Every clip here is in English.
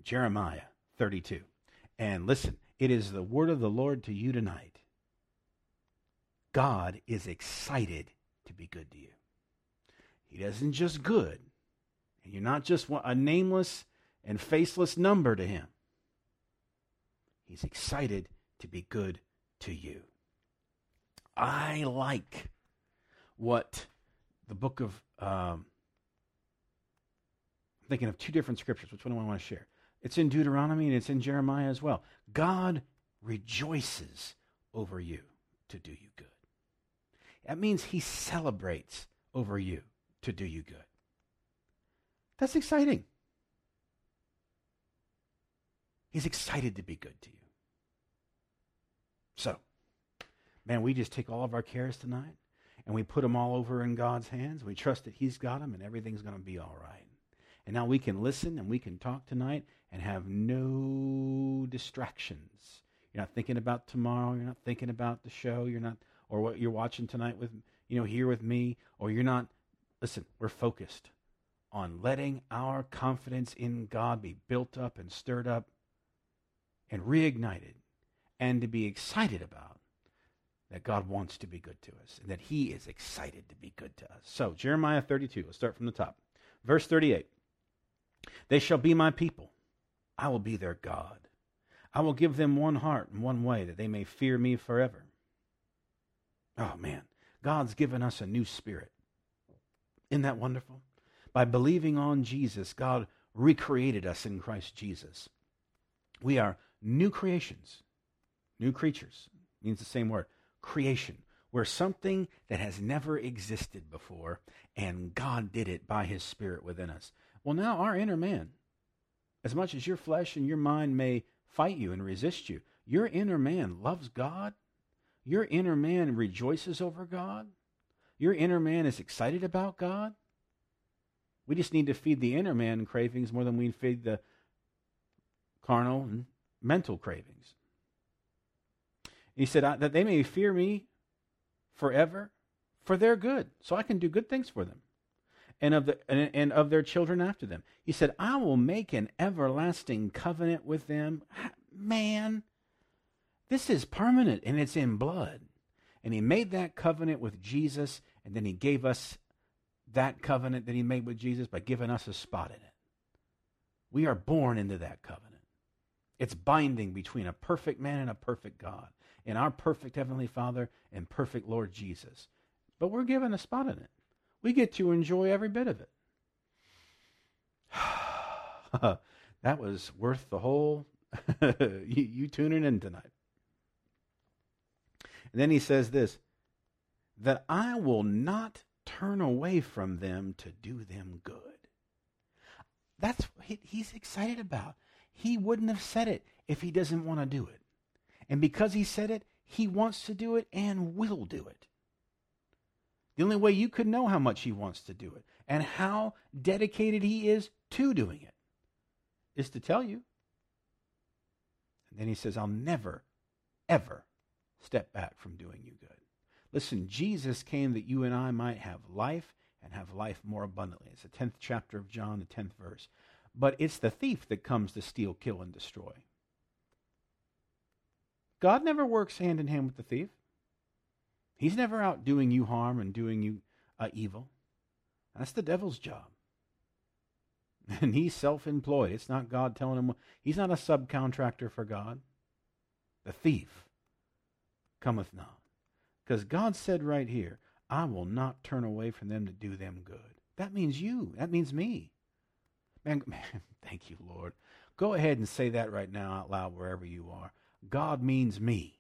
Jeremiah 32. And listen, it is the word of the Lord to you tonight. God is excited to be good to you. He isn't just good. And you're not just a nameless and faceless number to him. He's excited to be good to you. I like what the book of, I'm thinking of two different scriptures. Which one do I want to share? It's in Deuteronomy and it's in Jeremiah as well. God rejoices over you to do you good. That means he celebrates over you to do you good. That's exciting. He's excited to be good to you. So, man, we just take all of our cares tonight and we put them all over in God's hands. We trust that he's got them and everything's going to be all right. And now we can listen and we can talk tonight and have no distractions. You're not thinking about tomorrow. You're not thinking about the show. You're not, or what you're watching tonight with, here with me, or you're not. Listen, we're focused on letting our confidence in God be built up and stirred up and reignited, and to be excited about that God wants to be good to us and that he is excited to be good to us. So Jeremiah 32, let's start from the top. Verse 38, they shall be my people. I will be their God. I will give them one heart and one way that they may fear me forever. Oh man, God's given us a new spirit. Isn't that wonderful? By believing on Jesus, God recreated us in Christ Jesus. We are new creations, new creatures, means the same word, creation. We're something that has never existed before, and God did it by his Spirit within us. Well, now our inner man, as much as your flesh and your mind may fight you and resist you, your inner man loves God. Your inner man rejoices over God. Your inner man is excited about God. We just need to feed the inner man cravings more than we feed the carnal and mental cravings. He said, that they may fear me forever for their good, so I can do good things for them, and of their children after them. He said, I will make an everlasting covenant with them. Man, this is permanent, and it's in blood. And he made that covenant with Jesus, and then he gave us that covenant that he made with Jesus by giving us a spot in it. We are born into that covenant. It's binding between a perfect man and a perfect God, and our perfect Heavenly Father and perfect Lord Jesus. But we're given a spot in it. We get to enjoy every bit of it. That was worth the whole you tuning in tonight. And then he says this, that I will not turn away from them to do them good. That's what he's excited about. He wouldn't have said it if he doesn't want to do it. And because he said it, he wants to do it and will do it. The only way you could know how much he wants to do it and how dedicated he is to doing it is to tell you. And then he says, I'll never, ever step back from doing you good. Listen, Jesus came that you and I might have life and have life more abundantly. It's the 10th chapter of John, the 10th verse. But it's the thief that comes to steal, kill, and destroy. God never works hand in hand with the thief. He's never out doing you harm and doing you evil. That's the devil's job. And he's self-employed. It's not God telling him. He's not a subcontractor for God. The thief cometh not. Because God said right here, I will not turn away from them to do them good. That means you. That means me. Man, thank you, Lord. Go ahead and say that right now out loud wherever you are. God means me.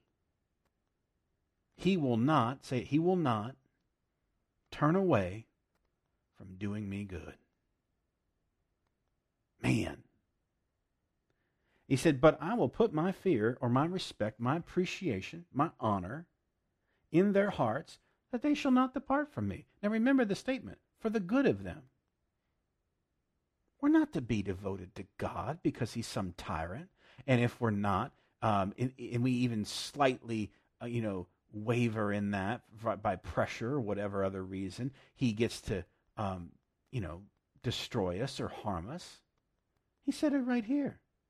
He will not, say it, he will not turn away from doing me good. Man. He said, but I will put my fear or my respect, my appreciation, my honor in their hearts that they shall not depart from me. Now remember the statement, for the good of them. We're not to be devoted to God because he's some tyrant. And if we're not, and we even slightly, waver in that by pressure or whatever other reason, he gets to, destroy us or harm us. He said it right here.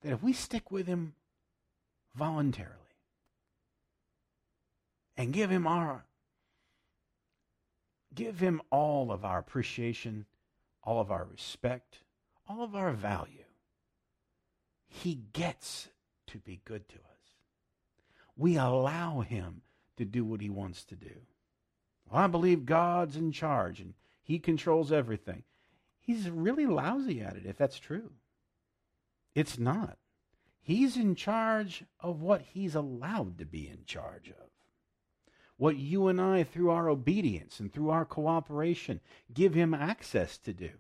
that if we stick with him voluntarily and give him all of our appreciation, all of our respect, all of our value, he gets to be good to us. We allow him to do what he wants to do. Well, I believe God's in charge and he controls everything. He's really lousy at it if that's true. It's not. He's in charge of what he's allowed to be in charge of. What you and I, through our obedience and through our cooperation, give him access to do.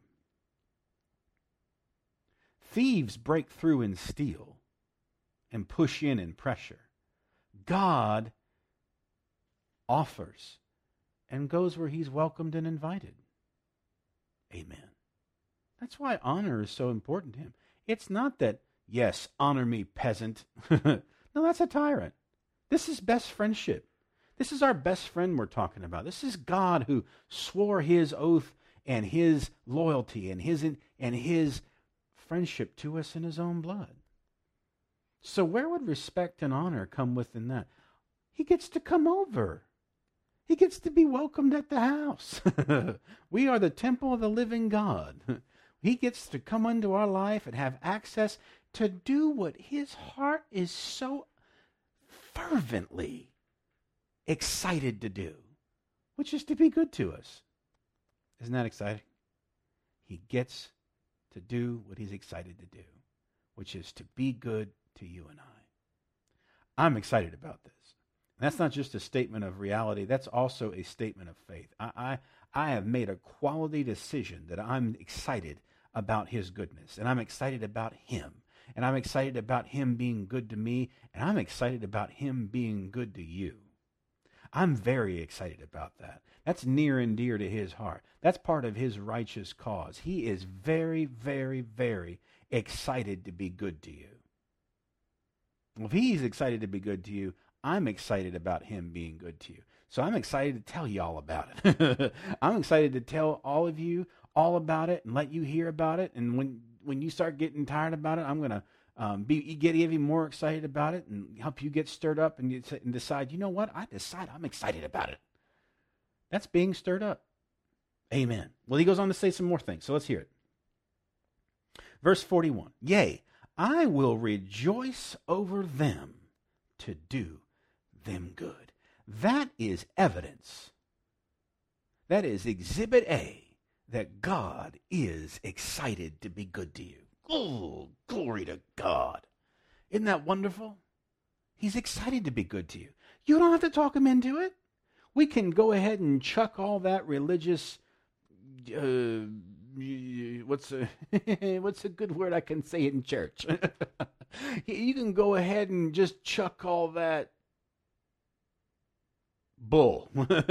Thieves break through and steal and push in and pressure. God offers and goes where he's welcomed and invited. Amen. That's why honor is so important to him. It's not that, yes, honor me, peasant. No, that's a tyrant. This is best friendship. This is our best friend we're talking about. This is God who swore his oath and his loyalty and his friendship to us in his own blood. So where would respect and honor come within that? He gets to come over. He gets to be welcomed at the house. We are the temple of the living God. He gets to come into our life and have access to do what his heart is so fervently excited to do, which is to be good to us. Isn't that exciting? He gets to do what he's excited to do, which is to be good to you and I. I'm excited about this. That's not just a statement of reality. That's also a statement of faith. I have made a quality decision that I'm excited about his goodness, and I'm excited about him, and I'm excited about him being good to me, and I'm excited about him being good to you. I'm very excited about that. That's near and dear to his heart. That's part of his righteous cause. He is very, very, very excited to be good to you. Well, if he's excited to be good to you, I'm excited about him being good to you. So I'm excited to tell you all about it. I'm excited to tell all of you all about it and let you hear about it. And when you start getting tired about it, I'm going to get even more excited about it and help you get stirred up and decide, you know what? I decide I'm excited about it. That's being stirred up. Amen. Well, he goes on to say some more things. So let's hear it. Verse 41. Yea, I will rejoice over them to do them good. That is evidence. That is exhibit A that God is excited to be good to you. Oh, glory to God. Isn't that wonderful? He's excited to be good to you. You don't have to talk him into it. We can go ahead and chuck all that religious, what's a good word I can say in church? You can go ahead and just chuck all that bull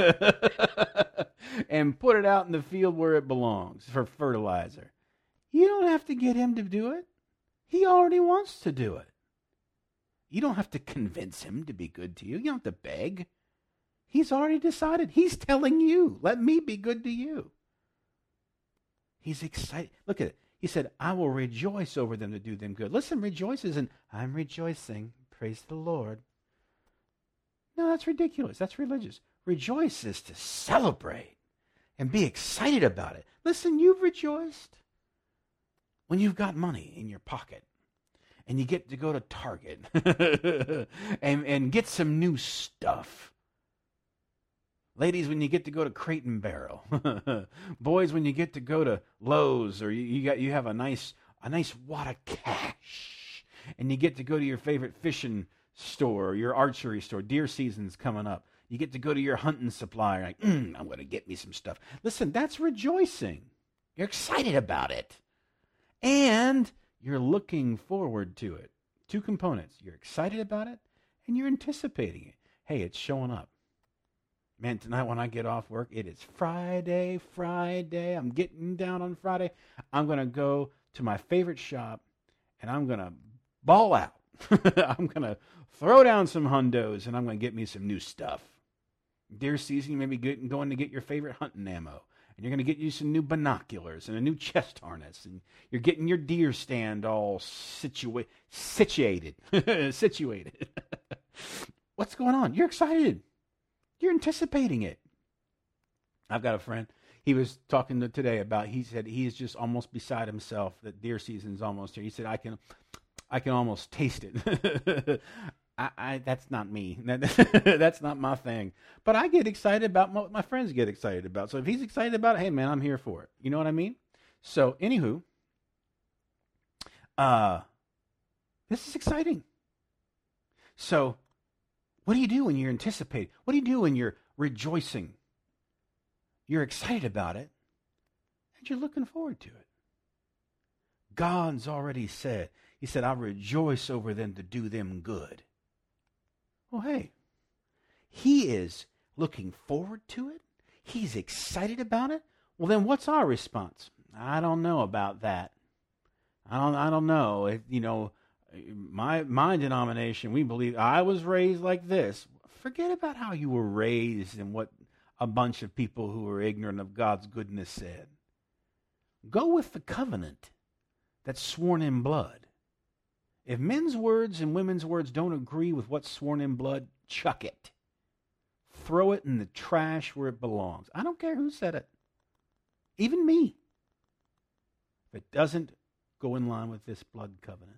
and put it out in the field where it belongs for fertilizer. You don't have to get him to do it. He already wants to do it. You don't have to convince him to be good to you. You don't have to beg. He's already decided. He's telling you, let me be good to you. He's excited. Look at it. He said, I will rejoice over them to do them good. Listen, rejoice isn't, I'm rejoicing. Praise the Lord. No, that's ridiculous. That's religious. Rejoice is to celebrate and be excited about it. Listen, you've rejoiced when you've got money in your pocket and you get to go to Target and get some new stuff. Ladies, when you get to go to Crate and Barrel. Boys, when you get to go to Lowe's or you have a nice wad of cash and you get to go to your favorite fishing store or your archery store. Deer season's coming up. You get to go to your hunting supplier. Like, I'm going to get me some stuff. Listen, that's rejoicing. You're excited about it. And you're looking forward to it. Two components. You're excited about it and you're anticipating it. Hey, it's showing up. Man, tonight when I get off work, it is Friday. I'm getting down on Friday. I'm going to go to my favorite shop and I'm going to ball out. I'm going to throw down some hundos and I'm going to get me some new stuff. Deer season, you may be going to get your favorite hunting ammo. And you're going to get you some new binoculars and a new chest harness. And you're getting your deer stand all situated. Situated. What's going on? You're excited. You're anticipating it. I've got a friend. He was talking today about, he said he is just almost beside himself that deer season's almost here. He said, I can almost taste it. That's not me. That's not my thing. But I get excited about what my friends get excited about. So if he's excited about it, hey man, I'm here for it. You know what I mean? So anywho, this is exciting. So what do you do when you're anticipating? What do you do when you're rejoicing? You're excited about it, and you're looking forward to it. God's already said, he said, I rejoice over them to do them good. Well, hey, he is looking forward to it. He's excited about it. Well, then what's our response? I don't know about that. I don't know. My denomination, we believe I was raised like this. Forget about how you were raised and what a bunch of people who were ignorant of God's goodness said. Go with the covenant that's sworn in blood. If men's words and women's words don't agree with what's sworn in blood, chuck it. Throw it in the trash where it belongs. I don't care who said it. Even me. If it doesn't go in line with this blood covenant,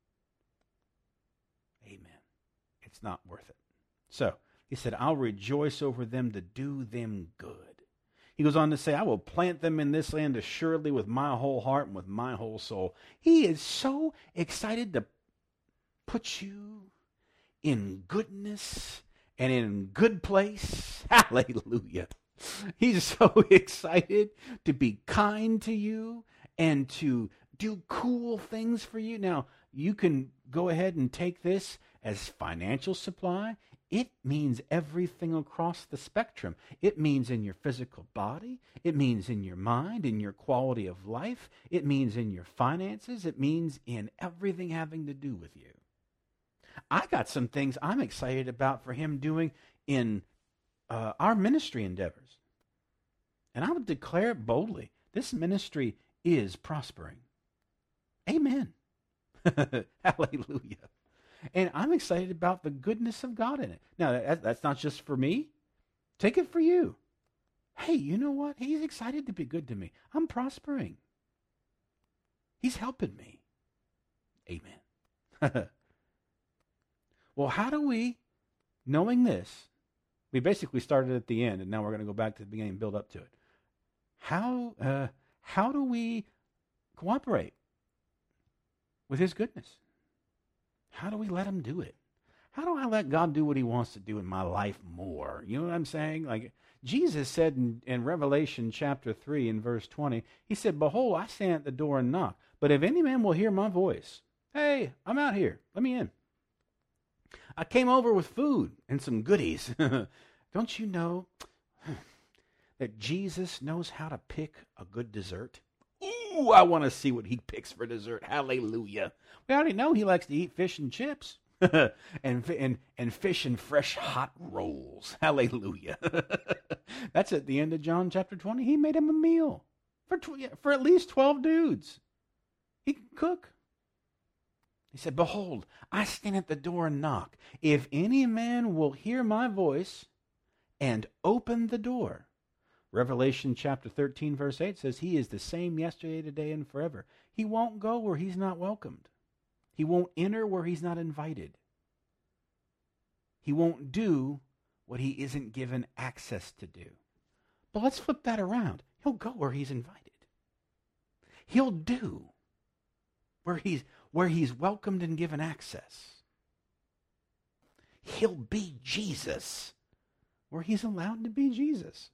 amen. It's not worth it. So, he said, I'll rejoice over them to do them good. He goes on to say, I will plant them in this land assuredly with my whole heart and with my whole soul. He is so excited to put you in goodness and in good place. Hallelujah. He's so excited to be kind to you and to do cool things for you. Now, you can go ahead and take this as financial supply. It means everything across the spectrum. It means in your physical body. It means in your mind, in your quality of life. It means in your finances. It means in everything having to do with you. I got some things I'm excited about for him doing in our ministry endeavors. And I would declare it boldly. This ministry is prospering. Amen. Hallelujah. And I'm excited about the goodness of God in it. Now, that's not just for me. Take it for you. Hey, you know what? He's excited to be good to me. I'm prospering. He's helping me. Amen. Well, how do we, knowing this, we basically started at the end, and now we're going to go back to the beginning and build up to it. How do we cooperate with his goodness? How do we let him do it? How do I let God do what he wants to do in my life more? You know what I'm saying? Like Jesus said in Revelation chapter 3 and verse 20, he said, behold, I stand at the door and knock. But if any man will hear my voice, hey, I'm out here. Let me in. I came over with food and some goodies. Don't you know that Jesus knows how to pick a good dessert? Ooh, I want to see what he picks for dessert. Hallelujah. We already know he likes to eat fish and chips and fish and fresh hot rolls. Hallelujah. That's at the end of John chapter 20. He made him a meal for at least 12 dudes. He can cook. He said, behold, I stand at the door and knock. If any man will hear my voice and open the door. Revelation chapter 13 verse 8 says he is the same yesterday, today, and forever. He won't go where he's not welcomed. He won't enter where he's not invited. He won't do what he isn't given access to do. But let's flip that around. He'll go where he's invited. He'll do where he's welcomed and given access. He'll be Jesus where he's allowed to be Jesus.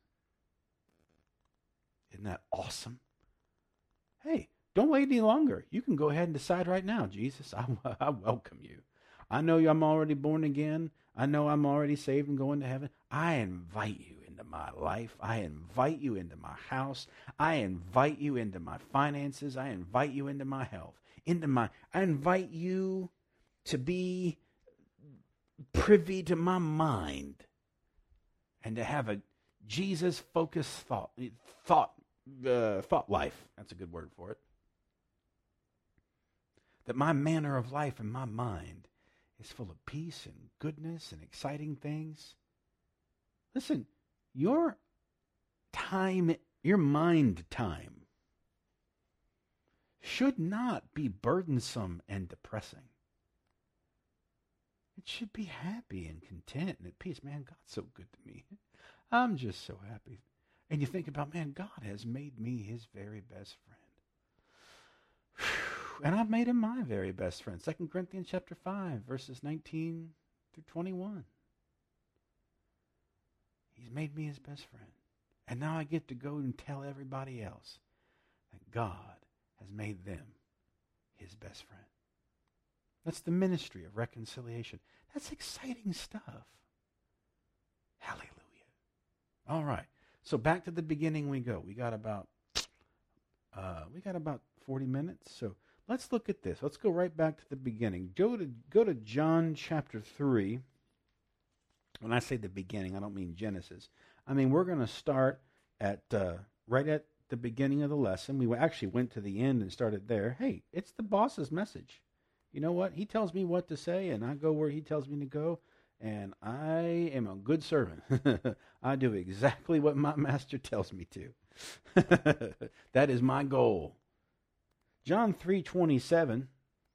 Isn't that awesome? Hey, don't wait any longer. You can go ahead and decide right now, Jesus, I welcome you. I know I'm already born again. I know I'm already saved and going to heaven. I invite you into my life. I invite you into my house. I invite you into my finances. I invite you into my health. I invite you to be privy to my mind and to have a Jesus-focused thought life. That's a good word for it. That my manner of life and my mind is full of peace and goodness and exciting things. Listen, your mind time should not be burdensome and depressing. It should be happy and content and at peace. Man, God's so good to me. I'm just so happy. And you think about, man, God has made me his very best friend. And I've made him my very best friend. 2 Corinthians chapter 5, verses 19 through 21. He's made me his best friend. And now I get to go and tell everybody else that God has made them his best friend. That's the ministry of reconciliation. That's exciting stuff. Hallelujah. All right. So back to the beginning we go. We got about 40 minutes. So let's look at this. Let's go right back to the beginning. Go to John chapter 3. When I say the beginning, I don't mean Genesis. I mean, we're going to start at right at the beginning of the lesson. We actually went to the end and started there. Hey, it's the boss's message. You know what? He tells me what to say, and I go where he tells me to go, and I am a good servant. I do exactly what my master tells me to. That is my goal. John 3:27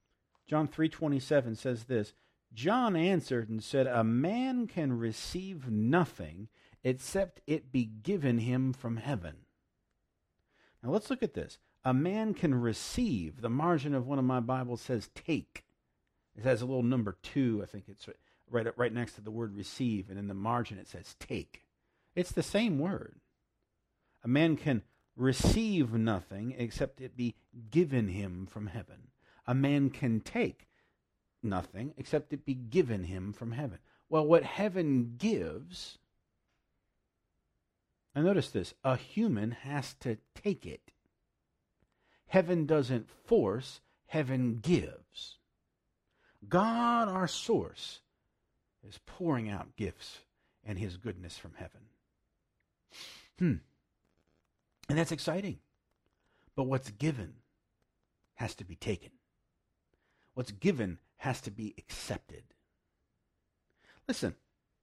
says this, John answered and said, a man can receive nothing except it be given him from heaven. Now let's look at this. A man can receive. The margin of one of my Bibles says take. It has a little number 2. I think it's right next to the word receive. And in the margin it says take. It's the same word. A man can receive nothing except it be given him from heaven. A man can take nothing except it be given him from heaven. Well, what heaven gives, and notice this, a human has to take it. Heaven doesn't force, heaven gives. God, our source, is pouring out gifts and his goodness from heaven. And that's exciting. But what's given has to be taken. What's given has to be accepted. Listen,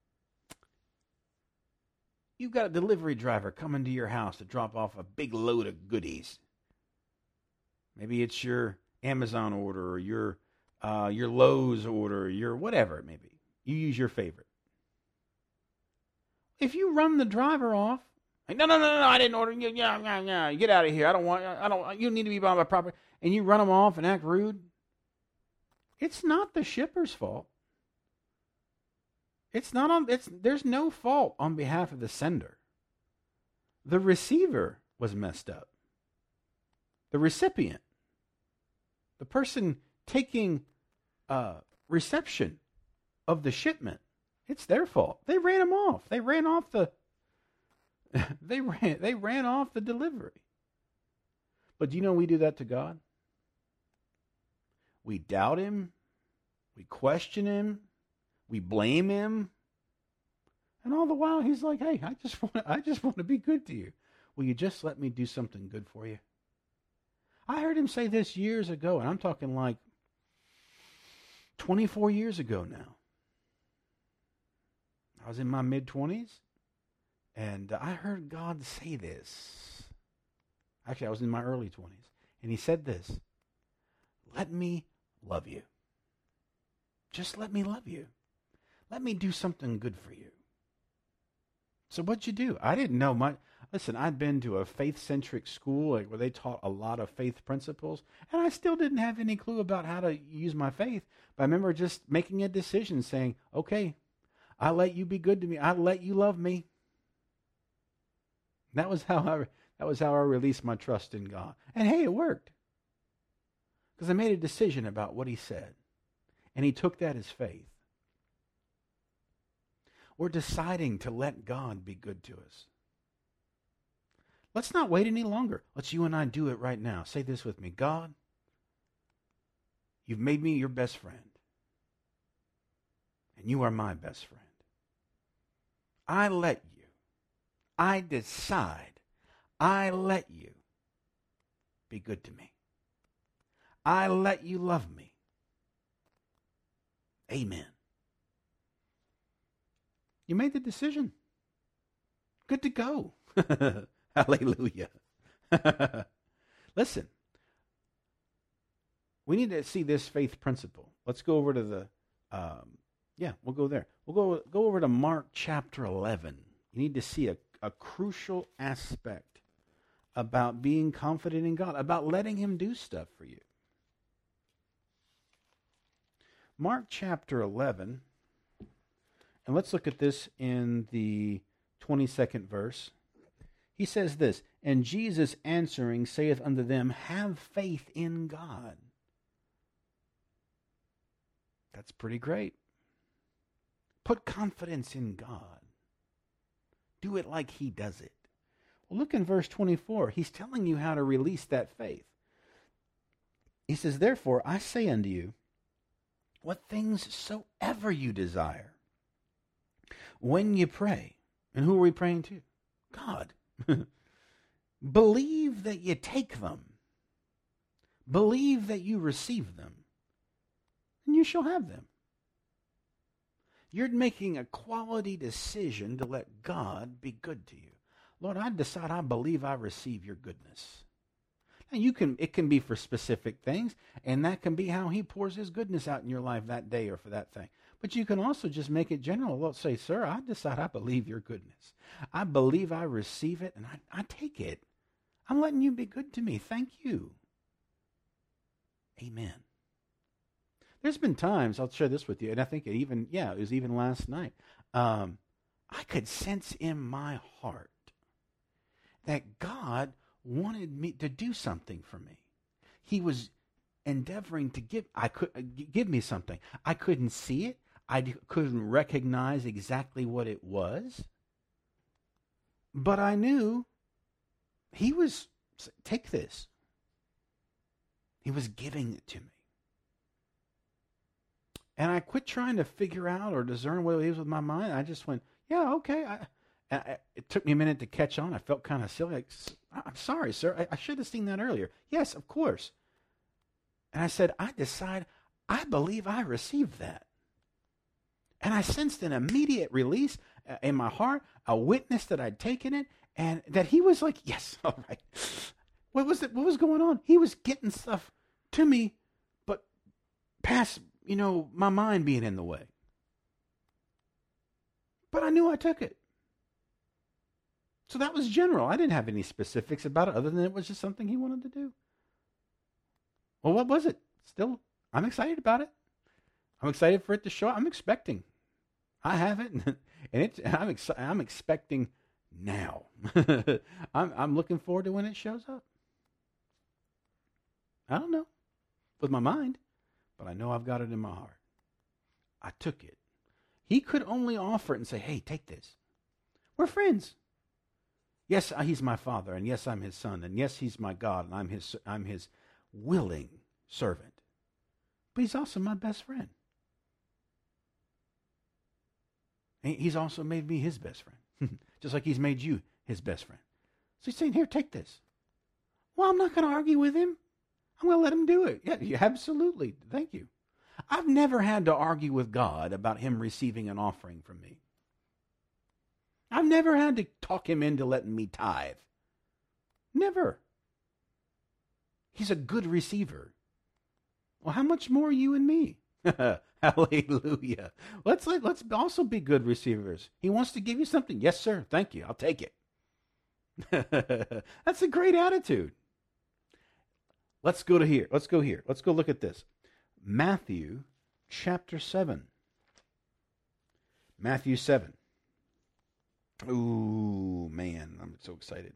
you've got a delivery driver coming to your house to drop off a big load of goodies. Maybe it's your Amazon order or your Lowe's order, your whatever it may be. You use your favorite. If you run the driver off, like, no, I didn't order. Yeah, get out of here. I don't. You need to be by my property. And you run them off and act rude. It's not the shipper's fault. There's no fault on behalf of the sender. The receiver was messed up. The recipient, the person taking reception of the shipment, it's their fault. They ran them off. They ran off the delivery. But do you know we do that to God? We doubt him, we question him, we blame him, and all the while he's like, "Hey, I just want to be good to you. Will you just let me do something good for you?" I heard him say this years ago, and I'm talking like 24 years ago now. I was in my mid-20s, and I heard God say this. Actually, I was in my early 20s, and he said this, "Let me love you. Just let me love you. Let me do something good for you." So what'd you do? I didn't know much. Listen, I'd been to a faith-centric school where they taught a lot of faith principles, and I still didn't have any clue about how to use my faith. But I remember just making a decision saying, okay, I'll let you be good to me. I'll let you love me. That was how I released my trust in God. And hey, it worked. Because I made a decision about what he said. And he took that as faith. We're deciding to let God be good to us. Let's not wait any longer. Let's you and I do it right now. Say this with me. God, you've made me your best friend. And you are my best friend. I let you. I decide, I let you be good to me. I let you love me. Amen. You made the decision. Good to go. Hallelujah. Listen, we need to see this faith principle. Let's go over to the, we'll go there. We'll go over to Mark chapter 11. You need to see a crucial aspect about being confident in God, about letting Him do stuff for you. Mark chapter 11, and let's look at this in the 22nd verse. He says this, and Jesus answering saith unto them, have faith in God. That's pretty great. Put confidence in God. Do it like He does it. Well, look in verse 24. He's telling you how to release that faith. He says, therefore, I say unto you, what things soever you desire, when you pray, and who are we praying to? God. Believe that you take them. Believe that you receive them, and you shall have them. You're making a quality decision to let God be good to you. Lord, I decide I believe I receive your goodness. And it can be for specific things, and that can be how He pours His goodness out in your life that day or for that thing. But you can also just make it general. Let's say, sir, I decide I believe your goodness. I believe I receive it, and I take it. I'm letting you be good to me. Thank you. Amen. There's been times, I'll share this with you, and I think it was even last night. I could sense in my heart that God wanted me to do something for me. He was endeavoring to give me something. I couldn't see it. I couldn't recognize exactly what it was. But I knew He was, take this. He was giving it to me. And I quit trying to figure out or discern what it was with my mind. I just went, yeah, okay. It took me a minute to catch on. I felt kind of silly. I'm sorry, sir. I should have seen that earlier. Yes, of course. And I said, I decide I believe I received that. And I sensed an immediate release in my heart, a witness that I'd taken it, and that He was like, yes, all right. What was going on? He was getting stuff to me, but past, my mind being in the way. But I knew I took it. So that was general. I didn't have any specifics about it other than it was just something He wanted to do. Well, what was it? Still, I'm excited about it. I'm excited for it to show up. I'm expecting. I have it, and I'm expecting now. I'm looking forward to when it shows up. I don't know with my mind, but I know I've got it in my heart. I took it. He could only offer it and say, hey, take this. We're friends. Yes, He's my Father, and yes, I'm His Son, and yes, He's my God, and I'm His willing servant. But He's also my best friend. And He's also made me His best friend, just like He's made you His best friend. So He's saying, here, take this. Well, I'm not going to argue with Him. I'm going to let Him do it. Yeah, absolutely. Thank you. I've never had to argue with God about Him receiving an offering from me. I've never had to talk Him into letting me tithe. Never. He's a good receiver. Well, how much more you and me? Hallelujah. Let's also be good receivers. He wants to give you something. Yes, sir. Thank you. I'll take it. That's a great attitude. Let's go here. Let's go look at this. Matthew chapter 7. Matthew 7. Ooh, man, I'm so excited.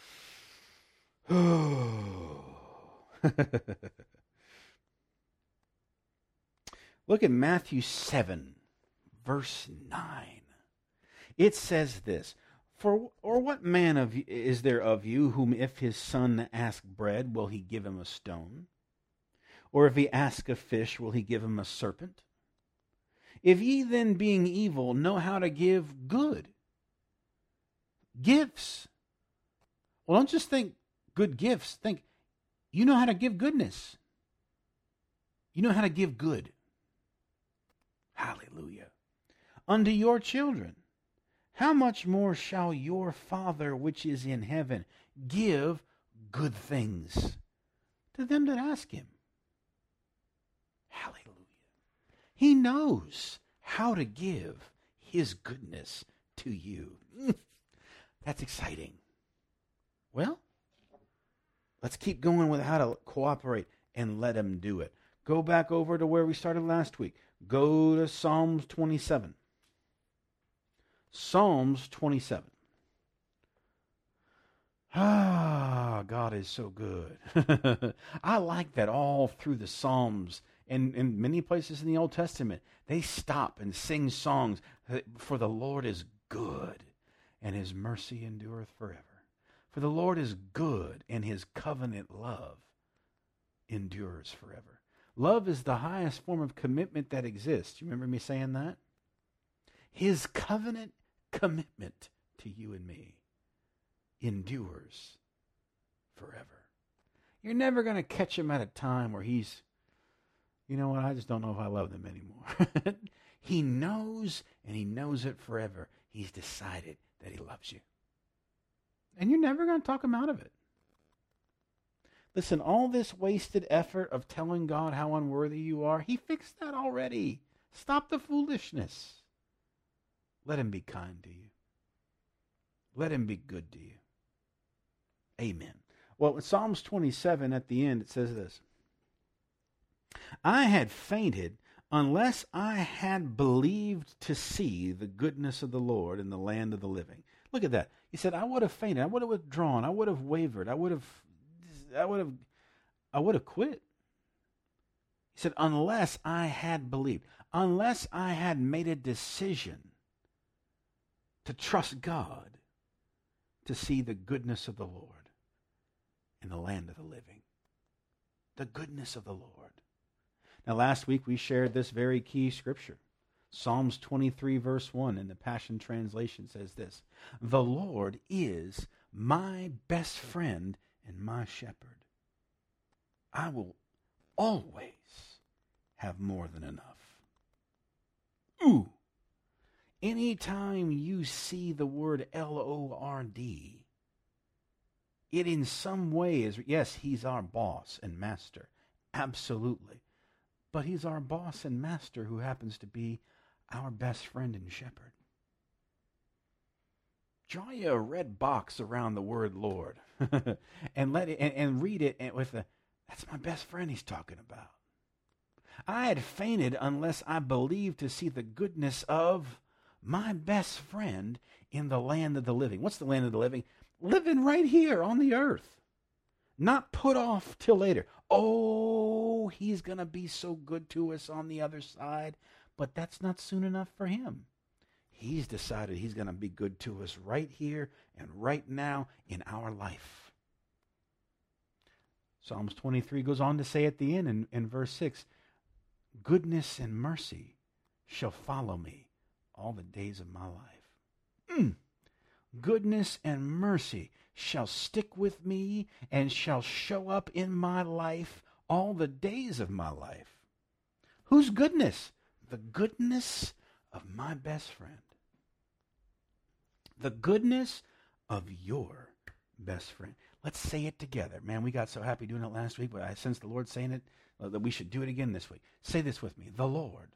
Look at Matthew 7, verse 9. It says this, or what man is there of you whom if his son ask bread, will he give him a stone? Or if he ask a fish, will he give him a serpent? If ye then being evil know how to give good Gifts. Well, don't just think good gifts. Think, you know how to give goodness. You know how to give good. Hallelujah. Unto your children. How much more shall your Father which is in heaven give good things to them that ask him? Hallelujah. He knows how to give his goodness to you. That's exciting. Well, let's keep going with how to cooperate and let him do it. Go back over to where we started last week. Go to Psalms 27. Psalms 27. Ah, God is so good. I like that all through the Psalms and in many places in the Old Testament, they stop and sing songs. For the Lord is good, and his mercy endureth forever. For the Lord is good, and his covenant love endures forever. Love is the highest form of commitment that exists. You remember me saying that? His covenant commitment to you and me endures forever. You're never going to catch him at a time where he's, you know what, I just don't know if I love them anymore. He knows, and he knows it forever. He's decided that he loves you. And you're never going to talk him out of it. Listen, all this wasted effort of telling God how unworthy you are, he fixed that already. Stop the foolishness. Let him be kind to you. Let him be good to you. Amen. Well, in Psalms 27 at the end, it says this. I had fainted unless I had believed to see the goodness of the Lord in the land of the living. Look at that. He said, I would have fainted. I would have withdrawn. I would have wavered. I would have quit. He said, unless I had believed, unless I had made a decision to trust God to see the goodness of the Lord in the land of the living. The goodness of the Lord. Now, last week we shared this very key scripture. Psalms 23 verse 1 in the Passion Translation says this. The Lord is my best friend and my shepherd. I will always have more than enough. Ooh. Anytime you see the word L-O-R-D, it in some way is, yes, he's our boss and master. Absolutely. But he's our boss and master who happens to be our best friend and shepherd. Draw you a red box around the word Lord and let it and read it with the, that's my best friend he's talking about. I had fainted unless I believed to see the goodness of my best friend in the land of the living. What's the land of the living? Living right here on the earth. Not put off till later. Oh, he's going to be so good to us on the other side. But that's not soon enough for him. He's decided he's going to be good to us right here and right now in our life. Psalms 23 goes on to say at the end in verse 6, goodness and mercy shall follow me all the days of my life. Goodness and mercy shall stick with me and shall show up in my life all the days of my life. Whose goodness? The goodness of my best friend. The goodness of your best friend. Let's say it together. Man, we got so happy doing it last week, but I sense the Lord saying it, that we should do it again this week. Say this with me. The Lord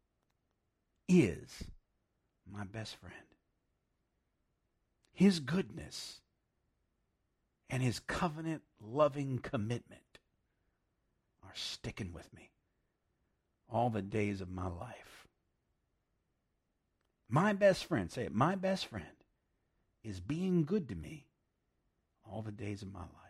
is my best friend. His goodness and his covenant loving commitment are sticking with me all the days of my life. My best friend, say it, my best friend is being good to me all the days of my life.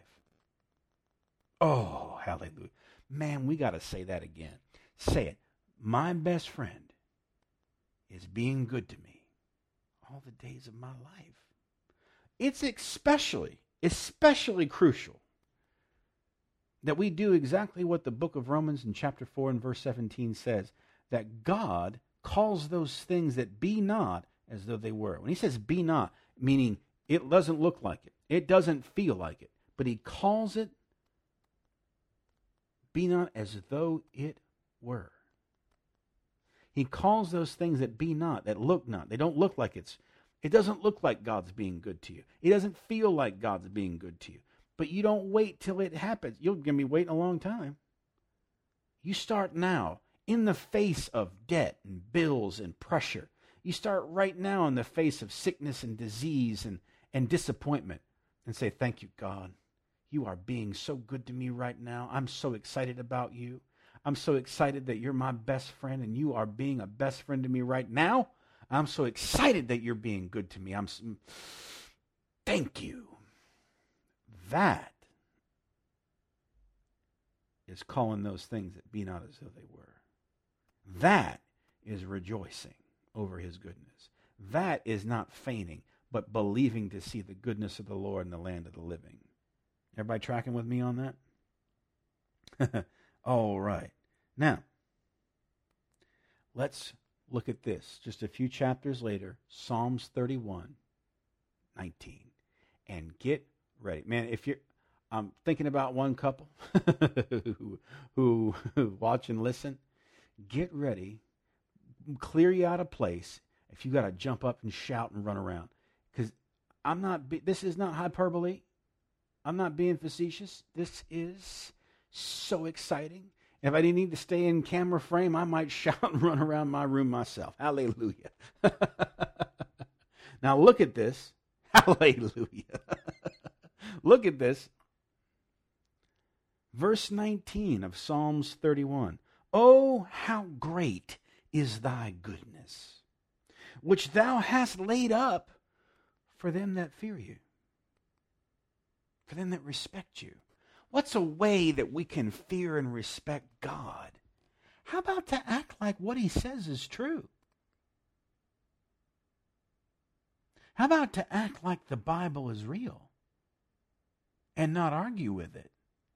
Oh, hallelujah. Man, we got to say that again. Say it. My best friend is being good to me all the days of my life. It's especially crucial that we do exactly what the book of Romans in chapter 4 and verse 17 says, that God calls those things that be not as though they were. When he says be not, meaning It doesn't look like it. It doesn't feel like it. But he calls it, be not as though it were. He calls those things that be not, that look not. They don't look like it doesn't look like God's being good to you. It doesn't feel like God's being good to you. But you don't wait till it happens. You're going to be waiting a long time. You start now in the face of debt and bills and pressure. You start right now in the face of sickness and disease and disappointment and say, thank you, God. You are being so good to me right now. I'm so excited about you. I'm so excited that you're my best friend and you are being a best friend to me right now. I'm so excited that you're being good to me. Thank you. That is calling those things that be not as though they were. That is rejoicing over his goodness. That is not feigning, but believing to see the goodness of the Lord in the land of the living. Everybody tracking with me on that? All right. Now, let's look at this. Just a few chapters later, Psalms 31:19. And get ready. Man, I'm thinking about one couple who watch and listen. Get ready. Clear you out of place if you got to jump up and shout and run around. Because this is not hyperbole. I'm not being facetious. This is so exciting. If I didn't need to stay in camera frame, I might shout and run around my room myself. Hallelujah. Now look at this. Hallelujah. Look at this. Verse 19 of Psalms 31. Oh, how great is thy goodness, which thou hast laid up for them that fear you, for them that respect you. What's a way that we can fear and respect God? How about to act like what he says is true? How about to act like the Bible is real and not argue with it?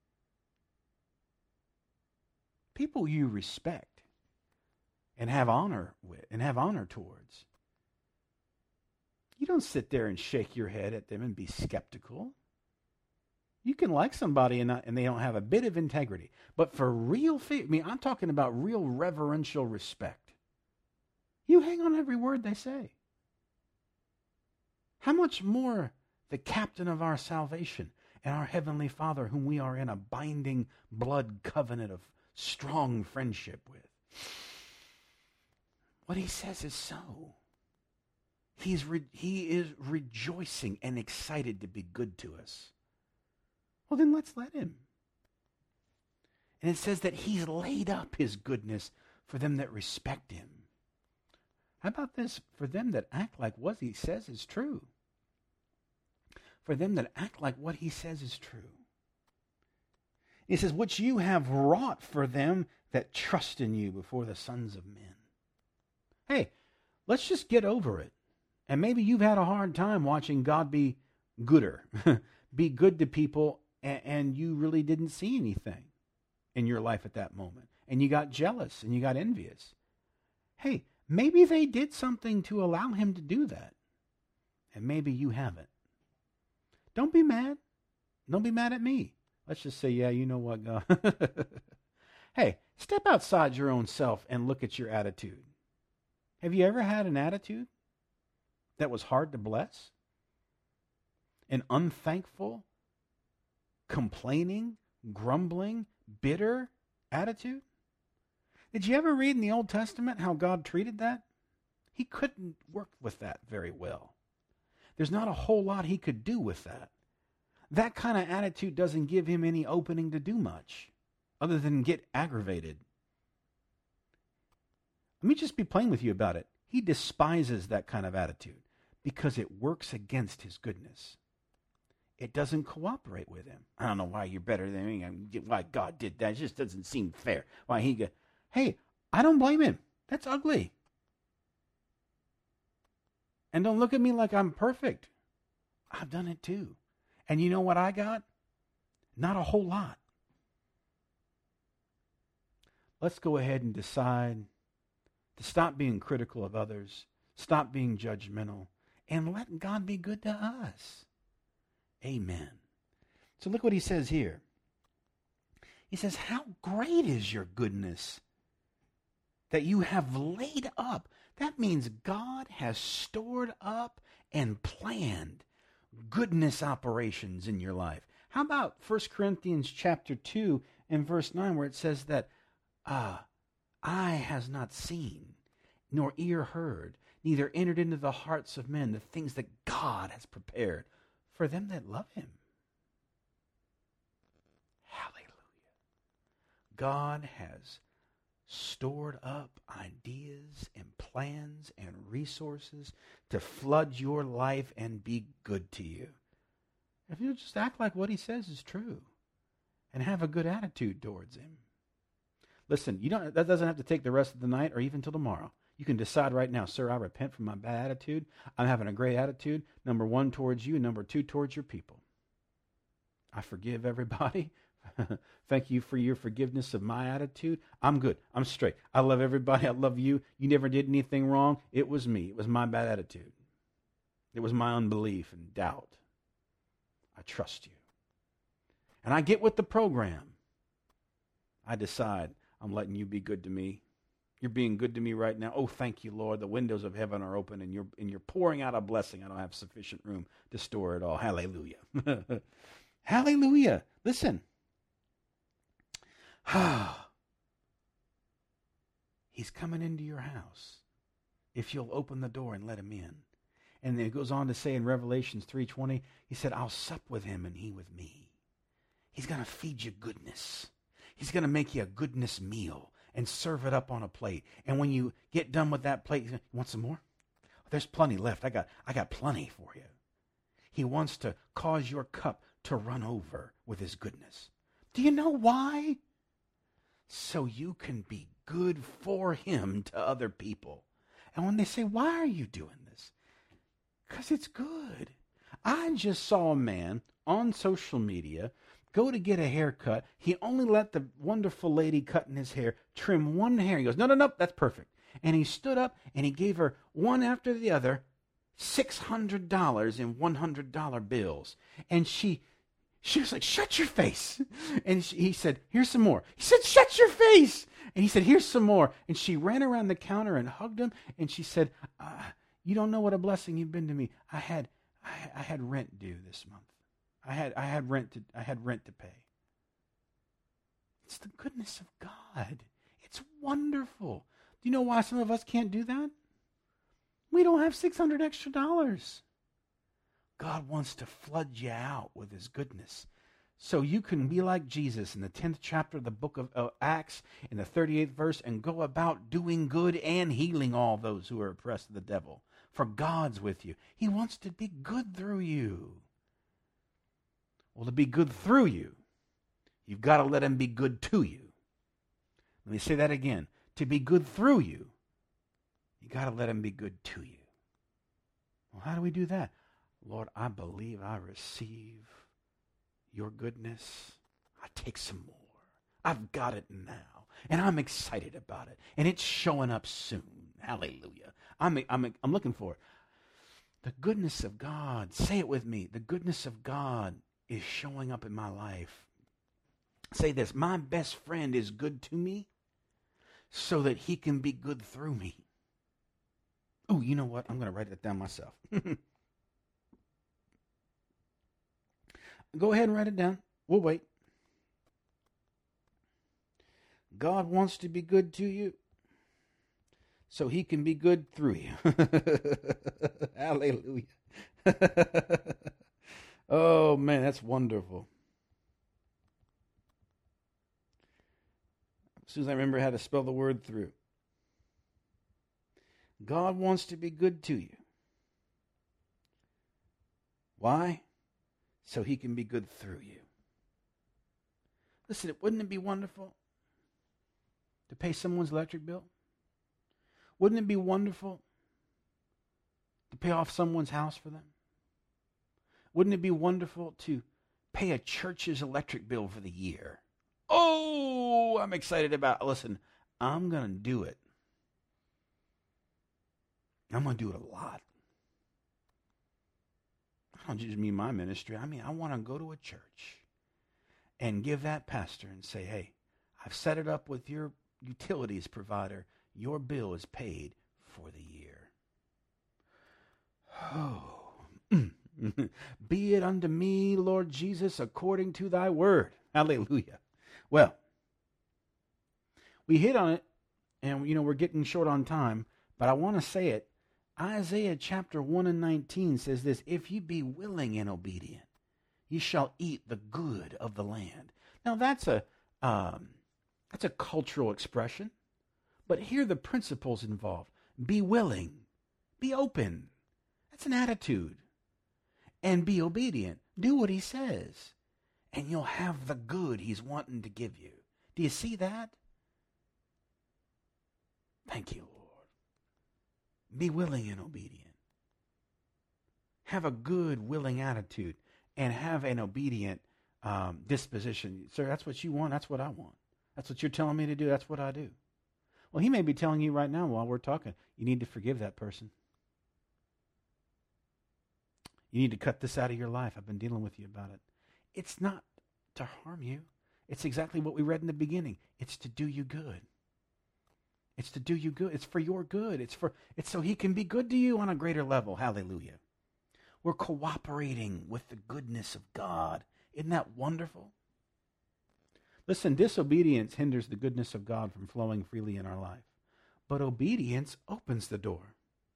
People you respect and have honor with and have honor towards. You don't sit there and shake your head at them and be skeptical. You can like somebody and they don't have a bit of integrity. But for real fear, I'm talking about real reverential respect. You hang on every word they say. How much more the captain of our salvation and our heavenly Father, whom we are in a binding blood covenant of strong friendship with. What he says is so. He is rejoicing and excited to be good to us. Well, then let's let him. And it says that he's laid up his goodness for them that respect him. How about this? For them that act like what he says is true. For them that act like what he says is true. He says, which you have wrought for them that trust in you before the sons of men. Hey, let's just get over it. And maybe you've had a hard time watching God be gooder, be good to people, and you really didn't see anything in your life at that moment. And you got jealous and you got envious. Hey, maybe they did something to allow him to do that. And maybe you haven't. Don't be mad. Don't be mad at me. Let's just say, yeah, you know what, God. Hey, step outside your own self and look at your attitude. Have you ever had an attitude that was hard to bless? An unthankful, complaining, grumbling, bitter attitude? Did you ever read in the Old Testament how God treated that? He couldn't work with that very well. There's not a whole lot he could do with that. That kind of attitude doesn't give him any opening to do much other than get aggravated. Let me just be plain with you about it. He despises that kind of attitude because it works against his goodness. It doesn't cooperate with him. I don't know why you're better than me. Why God did that. It just doesn't seem fair. Why hey, I don't blame him. That's ugly. And don't look at me like I'm perfect. I've done it too. And you know what I got? Not a whole lot. Let's go ahead and decide to stop being critical of others, stop being judgmental, and let God be good to us. Amen. So look what he says here. He says, how great is your goodness that you have laid up. That means God has stored up and planned goodness operations in your life. How about 1 Corinthians chapter 2 and verse 9 where it says that eye has not seen, nor ear heard, neither entered into the hearts of men the things that God has prepared for them that love him. Hallelujah. God has stored up ideas and plans and resources to flood your life and be good to you. If you just act like what he says is true and have a good attitude towards him. Listen, that doesn't have to take the rest of the night or even till tomorrow. You can decide right now, sir, I repent from my bad attitude. I'm having a great attitude. Number 1, towards you. Number 2, towards your people. I forgive everybody. Thank you for your forgiveness of my attitude. I'm good. I'm straight. I love everybody. I love you. You never did anything wrong. It was me. It was my bad attitude. It was my unbelief and doubt. I trust you. And I get with the program. I decide I'm letting you be good to me. You're being good to me right now. Oh, thank you, Lord. The windows of heaven are open and you're pouring out a blessing. I don't have sufficient room to store it all. Hallelujah. Hallelujah. Listen. He's coming into your house if you'll open the door and let him in. And then it goes on to say in Revelations 3:20, he said, I'll sup with him and he with me. He's going to feed you goodness. He's going to make you a goodness meal and serve it up on a plate. And when you get done with that plate, you want some more? There's plenty left. I got plenty for you. He wants to cause your cup to run over with his goodness. Do you know why? So you can be good for him to other people. And when they say, why are you doing this? Because it's good. I just saw a man on social media go to get a haircut. He only let the wonderful lady cutting his hair trim one hair. He goes, no, that's perfect. And he stood up and he gave her one after the other $600 in $100 bills. And she was like, shut your face. And he said, here's some more. He said, shut your face. And he said, here's some more. And she ran around the counter and hugged him. And she said, you don't know what a blessing you've been to me. I had rent due this month. I had rent to pay. It's the goodness of God. It's wonderful. Do you know why some of us can't do that? We don't have $600 extra. God wants to flood you out with his goodness so you can be like Jesus in the 10th chapter of the book of Acts in the 38th verse and go about doing good and healing all those who are oppressed of the devil. For God's with you. He wants to be good through you. Well, to be good through you, you've got to let him be good to you. Let me say that again. To be good through you, you got to let him be good to you. Well, how do we do that? Lord, I believe I receive your goodness. I take some more. I've got it now, and I'm excited about it, and it's showing up soon. Hallelujah. I'm looking for it. The goodness of God. Say it with me. The goodness of God is showing up in my life. Say this, my best friend is good to me so that he can be good through me. Oh, you know what? I'm going to write that down myself. Go ahead and write it down. We'll wait. God wants to be good to you so he can be good through you. Hallelujah. Oh, man, that's wonderful. As soon as I remember how to spell the word through. God wants to be good to you. Why? So he can be good through you. Listen, wouldn't it be wonderful to pay someone's electric bill? Wouldn't it be wonderful to pay off someone's house for them? Wouldn't it be wonderful to pay a church's electric bill for the year? Oh, I'm excited about it. Listen, I'm going to do it. I'm going to do it a lot. I don't just mean my ministry. I mean, I want to go to a church and give that pastor and say, hey, I've set it up with your utilities provider. Your bill is paid for the year. Oh, be it unto me, Lord Jesus, according to thy word. Hallelujah. Well, we hit on it, and we're getting short on time, but I want to say it. Isaiah chapter 1 and 19 says this: if ye be willing and obedient, ye shall eat the good of the land. Now that's a cultural expression, but here the principles involved. Be willing, be open. That's an attitude. And be obedient. Do what he says, and you'll have the good he's wanting to give you. Do you see that? Thank you, Lord. Be willing and obedient. Have a good, willing attitude, and have an obedient disposition. Sir, that's what you want. That's what I want. That's what you're telling me to do. That's what I do. Well, he may be telling you right now while we're talking, you need to forgive that person. You need to cut this out of your life. I've been dealing with you about it. It's not to harm you. It's exactly what we read in the beginning. It's to do you good. It's to do you good. It's for your good. It's so he can be good to you on a greater level. Hallelujah. We're cooperating with the goodness of God. Isn't that wonderful? Listen, disobedience hinders the goodness of God from flowing freely in our life. But obedience opens the door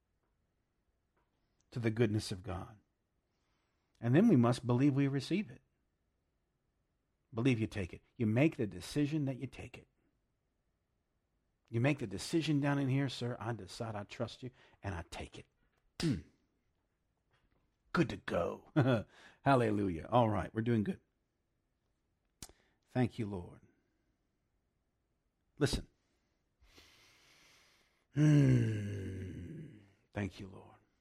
to the goodness of God. And then we must believe we receive it. Believe you take it. You make the decision that you take it. You make the decision down in here, sir, I decide I trust you, and I take it. Good to go. Hallelujah. All right, we're doing good. Thank you, Lord. Listen. Thank you, Lord.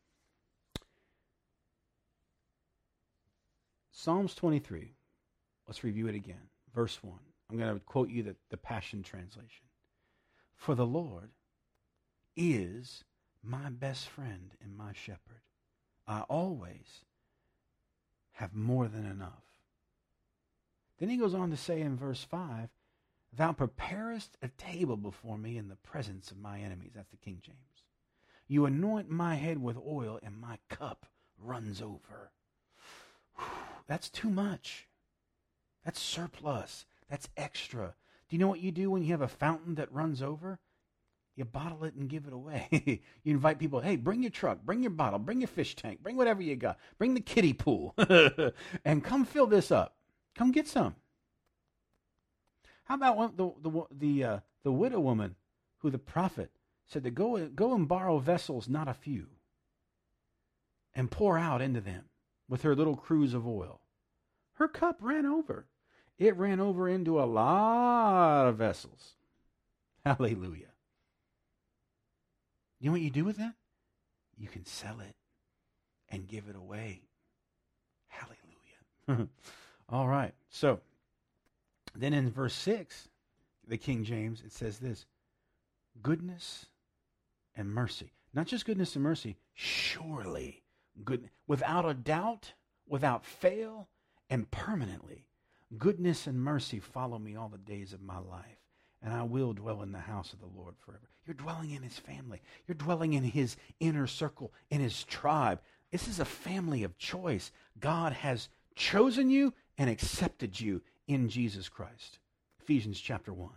Psalms 23. Let's review it again. Verse 1. I'm going to quote you the Passion Translation. For the Lord is my best friend and my shepherd. I always have more than enough. Then he goes on to say in verse 5, thou preparest a table before me in the presence of my enemies. That's the King James. You anoint my head with oil, and my cup runs over. That's too much. That's surplus. That's extra. Do you know what you do when you have a fountain that runs over? You bottle it and give it away. You invite people, hey, bring your truck, bring your bottle, bring your fish tank, bring whatever you got. Bring the kiddie pool and come fill this up. Come get some. How about the widow woman who the prophet said to go and borrow vessels, not a few, and pour out into them with her little cruse of oil? Her cup ran over. It ran over into a lot of vessels. Hallelujah. You know what you do with that? You can sell it and give it away. Hallelujah. All right. So, then in verse 6, the King James, it says this: goodness and mercy. Not just goodness and mercy, surely good, without a doubt, without fail, and permanently. Goodness and mercy follow me all the days of my life, and I will dwell in the house of the Lord forever. You're dwelling in his family. You're dwelling in his inner circle, in his tribe. This is a family of choice. God has chosen you and accepted you in Jesus Christ. Ephesians chapter 1.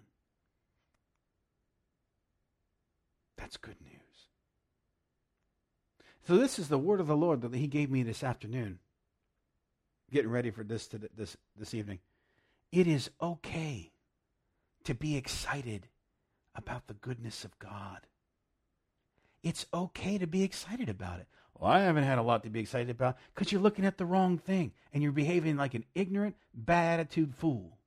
That's good news. So this is the word of the Lord that he gave me this afternoon. Getting ready for this evening. It is okay to be excited about the goodness of God. It's okay to be excited about it. Well, I haven't had a lot to be excited about because you're looking at the wrong thing and you're behaving like an ignorant, bad attitude fool.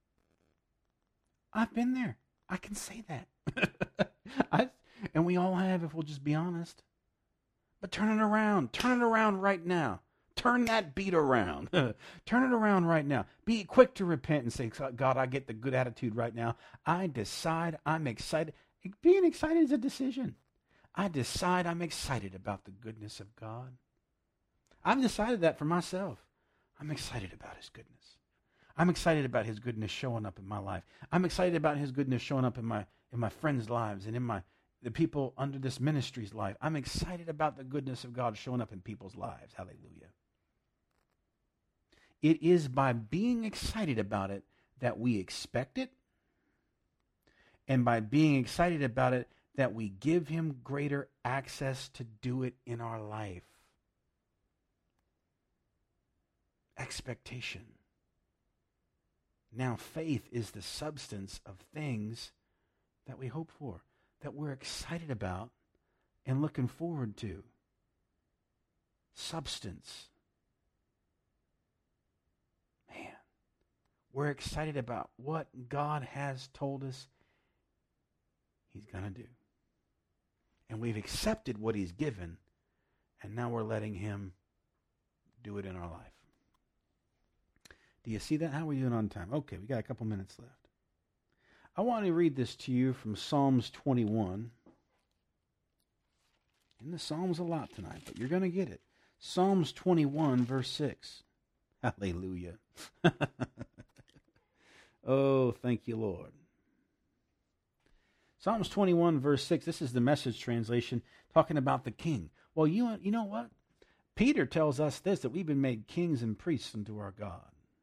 I've been there. I can say that. And we all have, if we'll just be honest. But turn it around. Turn it around right now. Turn that beat around. Turn it around right now. Be quick to repent and say, God, I get the good attitude right now. I decide I'm excited. Being excited is a decision. I decide I'm excited about the goodness of God. I've decided that for myself. I'm excited about his goodness. I'm excited about his goodness showing up in my life. I'm excited about his goodness showing up in my friends' lives and in the people under this ministry's life. I'm excited about the goodness of God showing up in people's lives. Hallelujah. It is by being excited about it that we expect it, and by being excited about it that we give him greater access to do it in our life. Expectation. Now, faith is the substance of things that we hope for, that we're excited about and looking forward to. Substance. Man, we're excited about what God has told us he's going to do. And we've accepted what he's given, and now we're letting him do it in our life. Do you see that? How are we doing on time? Okay, we got a couple minutes left. I want to read this to you from Psalms 21. In the Psalms a lot tonight, but you're going to get it. Psalms 21, verse 6. Hallelujah. Oh, thank you, Lord. Psalms 21, verse 6, this is the Message translation, talking about the king. Well, you know what? Peter tells us this, that we've been made kings and priests unto our God.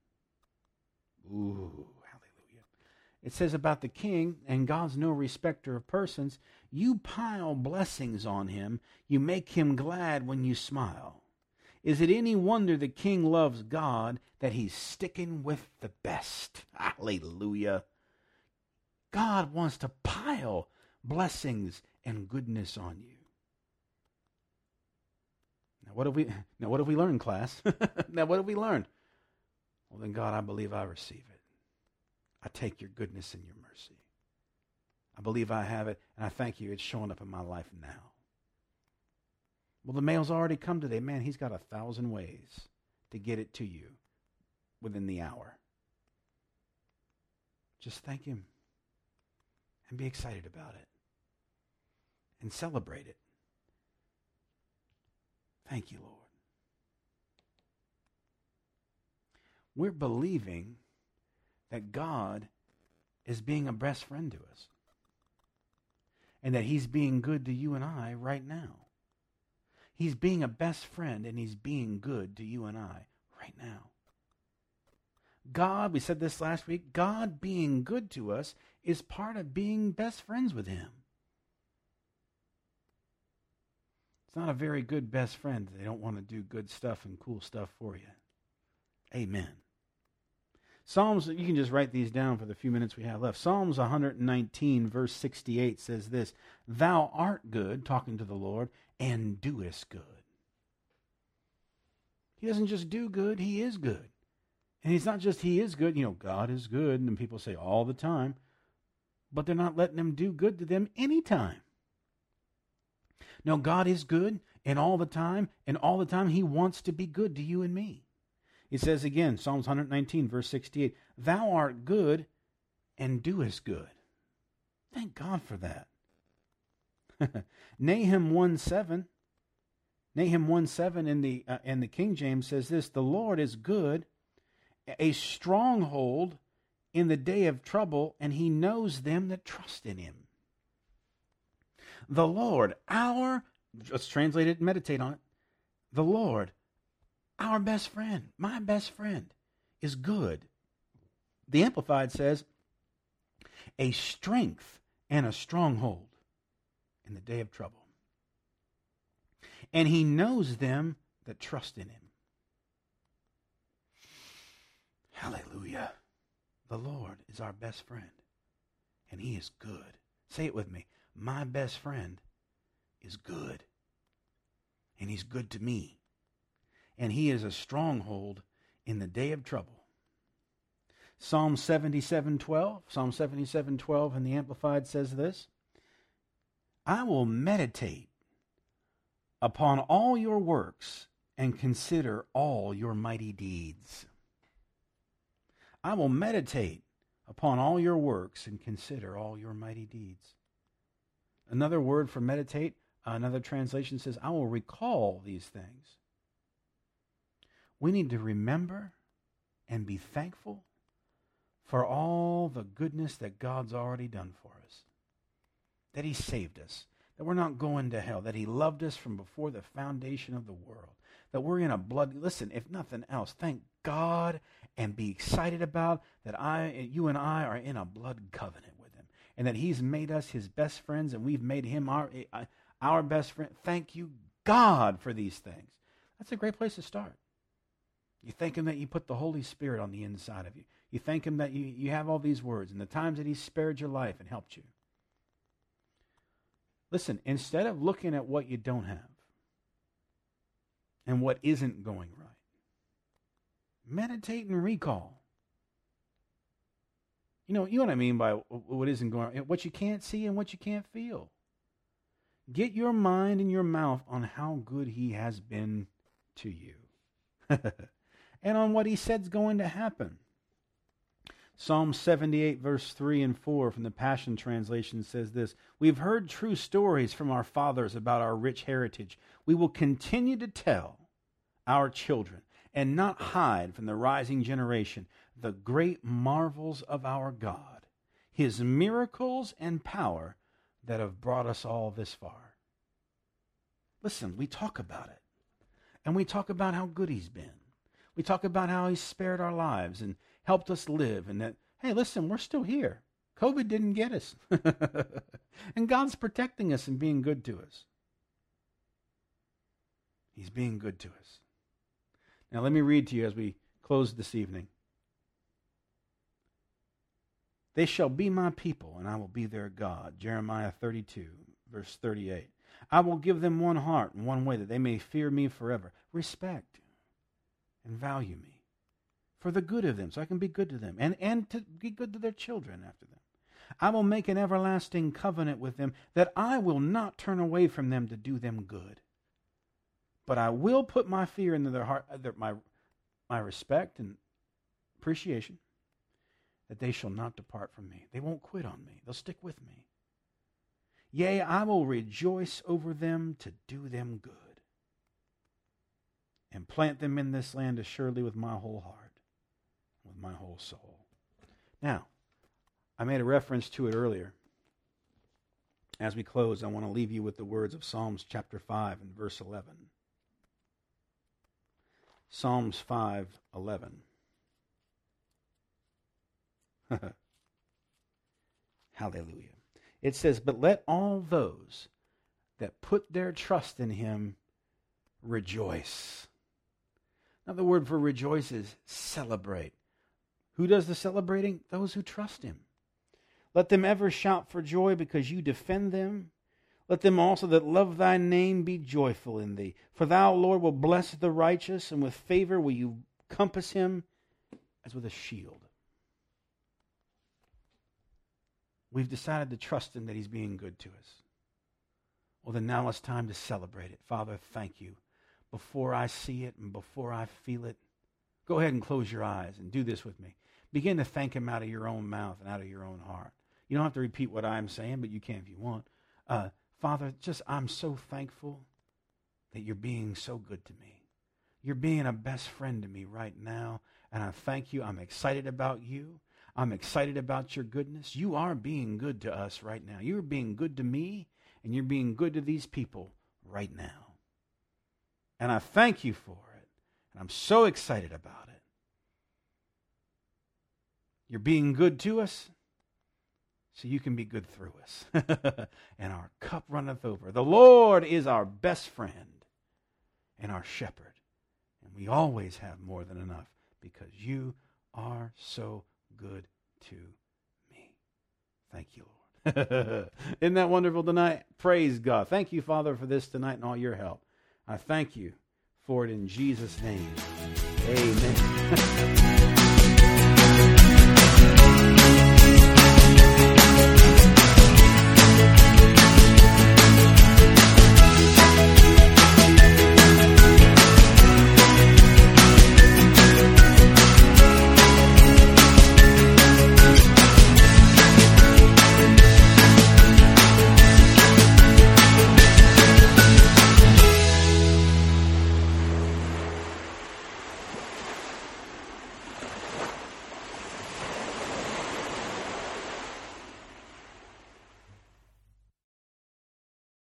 Ooh, hallelujah. It says about the king, and God's no respecter of persons, you pile blessings on him, you make him glad when you smile. Is it any wonder the king loves God, that he's sticking with the best? Hallelujah. God wants to pile blessings and goodness on you. Now what have we learned, class? Now what have we learned? Well then, God, I believe I receive it. I take your goodness and your mercy. I believe I have it, and I thank you. It's showing up in my life now. Well, the mail's already come today. Man, he's got 1,000 ways to get it to you within the hour. Just thank him. And be excited about it. And celebrate it. Thank you, Lord. We're believing that God is being a best friend to us. And that he's being good to you and I right now. He's being a best friend and he's being good to you and I right now. God, we said this last week, God being good to us is part of being best friends with him. It's not a very good best friend. They don't want to do good stuff and cool stuff for you. Amen. Psalms, you can just write these down for the few minutes we have left. Psalms 119, verse 68 says this, Thou art good, talking to the Lord, and doest good. He doesn't just do good, he is good. And it's not just he is good, God is good, and people say all the time, but they're not letting him do good to them anytime. No, God is good, and all the time he wants to be good to you and me. It says again, Psalms 119, verse 68, Thou art good and doest good. Thank God for that. Nahum 1:7 in the King James says this, The Lord is good, a stronghold in the day of trouble, and he knows them that trust in him. The Lord, let's translate it and meditate on it. The Lord, our best friend, my best friend, is good. The Amplified says, a strength and a stronghold in the day of trouble. And he knows them that trust in him. Hallelujah. The Lord is our best friend, and he is good. Say it with me. My best friend is good, and he's good to me. And he is a stronghold in the day of trouble. Psalm 77:12 in the Amplified says this, I will meditate upon all your works and consider all your mighty deeds. I will meditate upon all your works and consider all your mighty deeds. Another word for meditate, another translation says, I will recall these things. we need to remember and be thankful for all the goodness that God's already done for us. That he saved us, that we're not going to hell, that he loved us from before the foundation of the world, that we're in a blood, listen, if nothing else, thank God and be excited about that you and I are in a blood covenant with him, and that he's made us his best friends and we've made him our best friend. Thank you, God, for these things. That's a great place to start. You thank him that you put the Holy Spirit on the inside of you. You thank him that you have all these words and the times that he spared your life and helped you. Listen, instead of looking at what you don't have and what isn't going right, meditate and recall. You know what I mean by what isn't going right, what you can't see and what you can't feel. Get your mind and your mouth on how good he has been to you and on what he said's going to happen. Psalm 78, verse 3 and 4 from the Passion Translation says this: "We've heard true stories from our fathers about our rich heritage. We will continue to tell our children and not hide from the rising generation the great marvels of our God, his miracles and power that have brought us all this far." Listen, we talk about it. And we talk about how good he's been. We talk about how he spared our lives and helped us live, and that, hey, listen, we're still here. COVID didn't get us. And God's protecting us and being good to us. He's being good to us. Now let me read to you as we close this evening. "They shall be my people, and I will be their God." Jeremiah 32, verse 38. "I will give them one heart and one way, that they may fear me forever, respect and value me for the good of them," so I can be good to them, and to be good to their children after them. "I will make an everlasting covenant with them, that I will not turn away from them to do them good. But I will put my fear into their heart, my respect and appreciation, that they shall not depart from me." They won't quit on me. They'll stick with me. "Yea, I will rejoice over them to do them good, and plant them in this land assuredly with my whole heart, with my whole soul." Now, I made a reference to it earlier. As we close, I want to leave you with the words of Psalms chapter 5 and verse 11. Psalms 5:11. Hallelujah. It says, "But let all those that put their trust in him rejoice." Now the word for rejoice is celebrate. Who does the celebrating? Those who trust him. "Let them ever shout for joy because you defend them. Let them also that love thy name be joyful in thee. For thou, Lord, will bless the righteous, and with favor will you compass him as with a shield." We've decided to trust him that he's being good to us. Well, then now it's time to celebrate it. Father, thank you. Before I see it and before I feel it, go ahead and close your eyes and do this with me. Begin to thank him out of your own mouth and out of your own heart. You don't have to repeat what I'm saying, but you can if you want. Father, I'm so thankful that you're being so good to me. You're being a best friend to me right now, and I thank you. I'm excited about you. I'm excited about your goodness. You are being good to us right now. You're being good to me, and you're being good to these people right now. And I thank you for it, and I'm so excited about it. You're being good to us, so you can be good through us. And our cup runneth over. The Lord is our best friend and our shepherd. And we always have more than enough because you are so good to me. Thank you, Lord. Isn't that wonderful tonight? Praise God. Thank you, Father, for this tonight and all your help. I thank you for it in Jesus' name. Amen.